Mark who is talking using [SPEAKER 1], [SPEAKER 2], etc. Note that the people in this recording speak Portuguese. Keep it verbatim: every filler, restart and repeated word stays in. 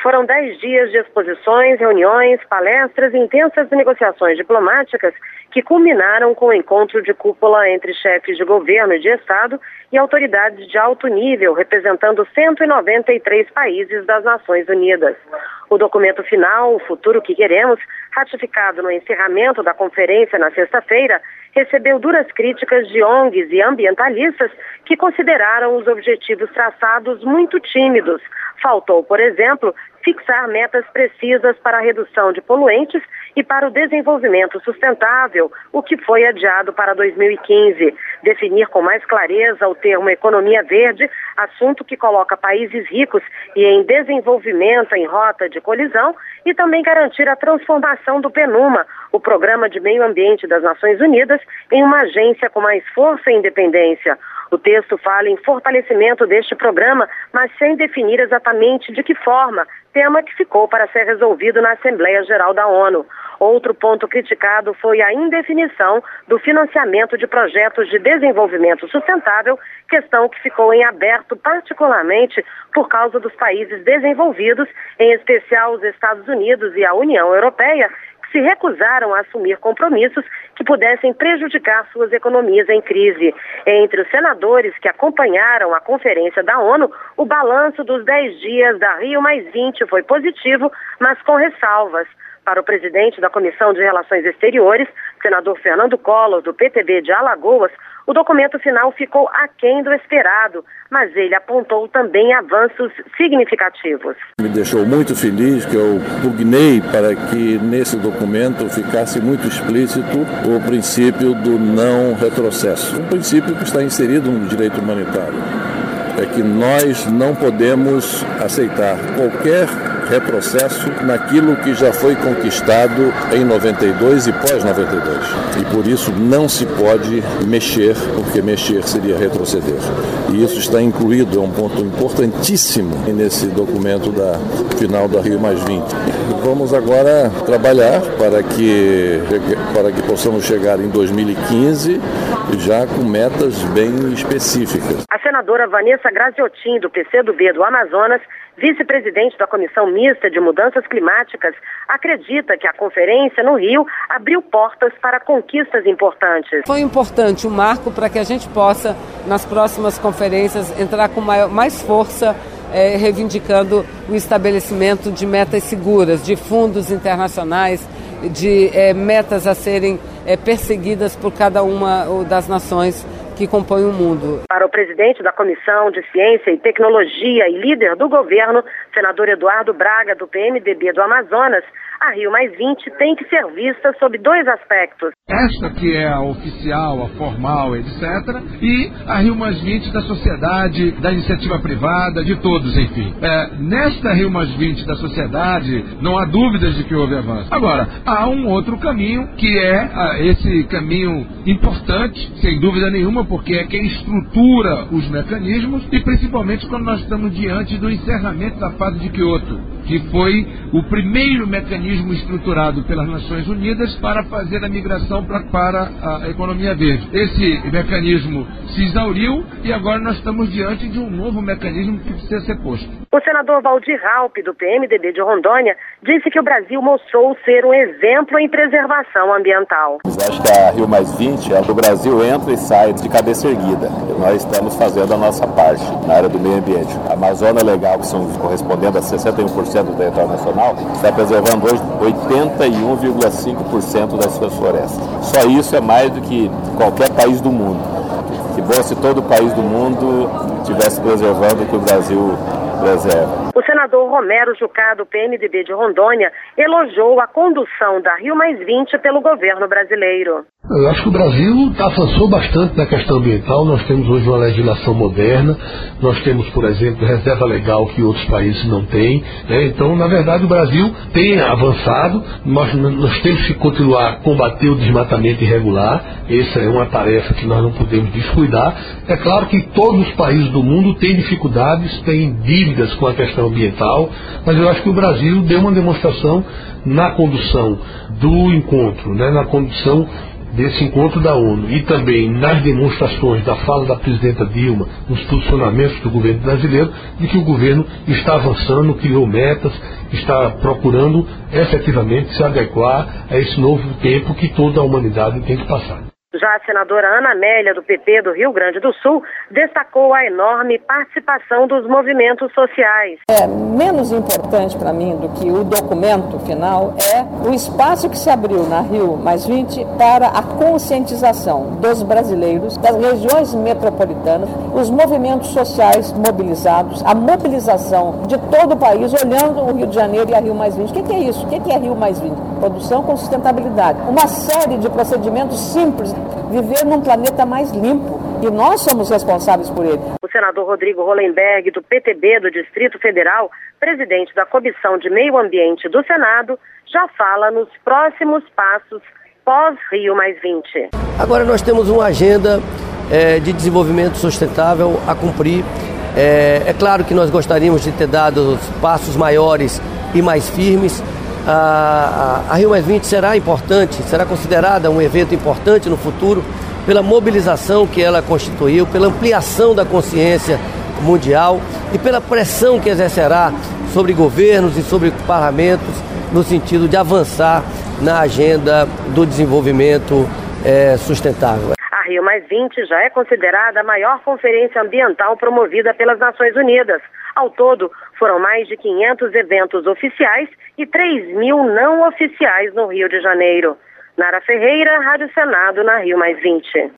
[SPEAKER 1] Foram dez dias de exposições, reuniões, palestras e intensas negociações diplomáticas que culminaram com o encontro de cúpula entre chefes de governo e de Estado e autoridades de alto nível, representando cento e noventa e três países das Nações Unidas. O documento final, O Futuro que Queremos, ratificado no encerramento da conferência na sexta-feira, recebeu duras críticas de O N Gs e ambientalistas que consideraram os objetivos traçados muito tímidos. Faltou, por exemplo, fixar metas precisas para a redução de poluentes e para o desenvolvimento sustentável, o que foi adiado para dois mil e quinze. Definir com mais clareza o termo economia verde, assunto que coloca países ricos e em desenvolvimento em rota de colisão, e também garantir a transformação do PNUMA, o Programa de Meio Ambiente das Nações Unidas, em uma agência com mais força e independência. O texto fala em fortalecimento deste programa, mas sem definir exatamente de que forma, tema que ficou para ser resolvido na Assembleia Geral da ONU. Outro ponto criticado foi a indefinição do financiamento de projetos de desenvolvimento sustentável, questão que ficou em aberto particularmente por causa dos países desenvolvidos, em especial os Estados Unidos e a União Europeia, que se recusaram a assumir compromissos que pudessem prejudicar suas economias em crise. Entre os senadores que acompanharam a conferência da ONU, o balanço dos dez dias da Rio mais vinte foi positivo, mas com ressalvas. Para o presidente da Comissão de Relações Exteriores, senador Fernando Collor, do P T B de Alagoas, o documento final ficou aquém do esperado, mas ele apontou também avanços significativos.
[SPEAKER 2] Me deixou muito feliz que eu pugnei para que nesse documento ficasse muito explícito o princípio do não retrocesso, um princípio que está inserido no direito humanitário. É que nós não podemos aceitar qualquer retrocesso naquilo que já foi conquistado em noventa e dois e pós noventa e dois. E por isso não se pode mexer, porque mexer seria retroceder. E isso está incluído, é um ponto importantíssimo nesse documento da final da Rio mais vinte. Vamos agora trabalhar para que, para que possamos chegar em dois mil e quinze já com metas bem específicas.
[SPEAKER 1] A senadora Vanessa Graziotin, do P C do B do Amazonas, vice-presidente da Comissão Mista de Mudanças Climáticas, acredita que a conferência no Rio abriu portas para conquistas importantes.
[SPEAKER 3] Foi importante um marco para que a gente possa, nas próximas conferências, entrar com maior, mais força, eh, reivindicando o estabelecimento de metas seguras, de fundos internacionais, de eh, metas a serem eh, perseguidas por cada uma das nações que compõem o mundo.
[SPEAKER 1] Para o presidente da Comissão de Ciência e Tecnologia e líder do governo, senador Eduardo Braga, do P M D B do Amazonas, a Rio mais vinte tem que ser vista sob dois aspectos.
[SPEAKER 4] Esta que é a oficial, a formal, etcétera, e a Rio mais vinte da sociedade, da iniciativa privada, de todos, enfim. É, nesta Rio mais vinte da sociedade, não há dúvidas de que houve avanço. Agora, há um outro caminho, que é a, esse caminho importante, sem dúvida nenhuma, porque é quem estrutura os mecanismos, e principalmente quando nós estamos diante do encerramento da fase de Kyoto, que foi o primeiro mecanismo estruturado pelas Nações Unidas para fazer a migração pra, para a economia verde. Esse mecanismo se exauriu e agora nós estamos diante de um novo mecanismo que precisa ser posto.
[SPEAKER 1] O senador Valdir Raupp, do P M D B de Rondônia, disse que o Brasil mostrou ser um exemplo em preservação ambiental.
[SPEAKER 5] Eu acho que a Rio mais vinte, o Brasil entra e sai de cabeça erguida. Nós estamos fazendo a nossa parte na área do meio ambiente. A Amazônia Legal, que são correspondendo a sessenta e um por cento do território nacional, está preservando hoje oitenta e um vírgula cinco por cento das suas florestas. Só isso é mais do que qualquer país do mundo. Que bom se todo país do mundo estivesse preservando o que o Brasil preserva.
[SPEAKER 1] O senador Romero Jucá, do P M D B de Rondônia, elogiou a condução da Rio mais vinte pelo governo brasileiro.
[SPEAKER 6] Eu acho que o Brasil avançou bastante na questão ambiental. Nós temos hoje uma legislação moderna, nós temos, por exemplo, reserva legal que outros países não têm, né? Então, na verdade, o Brasil tem avançado. Nós, nós temos que continuar a combater o desmatamento irregular. Essa é uma tarefa que nós não podemos descuidar. É claro que todos os países do mundo têm dificuldades, têm dívidas com a questão ambiental, mas eu acho que o Brasil deu uma demonstração na condução do encontro, né? Na condução desse encontro da ONU e também nas demonstrações da fala da presidenta Dilma, nos posicionamentos do governo brasileiro, de que o governo está avançando, criou metas, está procurando efetivamente se adequar a esse novo tempo que toda a humanidade tem que passar.
[SPEAKER 1] Já a senadora Ana Amélia, do P P do Rio Grande do Sul, destacou a enorme participação dos movimentos sociais.
[SPEAKER 7] É menos importante para mim do que o documento final é o espaço que se abriu na Rio mais vinte para a conscientização dos brasileiros, das regiões metropolitanas, os movimentos sociais mobilizados, a mobilização de todo o país olhando o Rio de Janeiro e a Rio mais vinte. O que é isso? O que é Rio mais vinte? Produção com sustentabilidade. Uma série de procedimentos simples. Viver num planeta mais limpo, e nós somos responsáveis por ele.
[SPEAKER 1] O senador Rodrigo Hollenberg, do P T B do Distrito Federal, presidente da Comissão de Meio Ambiente do Senado, já fala nos próximos passos pós-Rio mais vinte.
[SPEAKER 8] Agora nós temos uma agenda é, de desenvolvimento sustentável a cumprir. É, é claro que nós gostaríamos de ter dado passos maiores e mais firmes. A, a, a Rio mais vinte será importante, será considerada um evento importante no futuro pela mobilização que ela constituiu, pela ampliação da consciência mundial e pela pressão que exercerá sobre governos e sobre parlamentos no sentido de avançar na agenda do desenvolvimento é, sustentável.
[SPEAKER 1] A Rio mais vinte já é considerada a maior conferência ambiental promovida pelas Nações Unidas. Ao todo, foram mais de quinhentos eventos oficiais e três mil não oficiais no Rio de Janeiro. Nara Ferreira, Rádio Senado, na Rio mais vinte.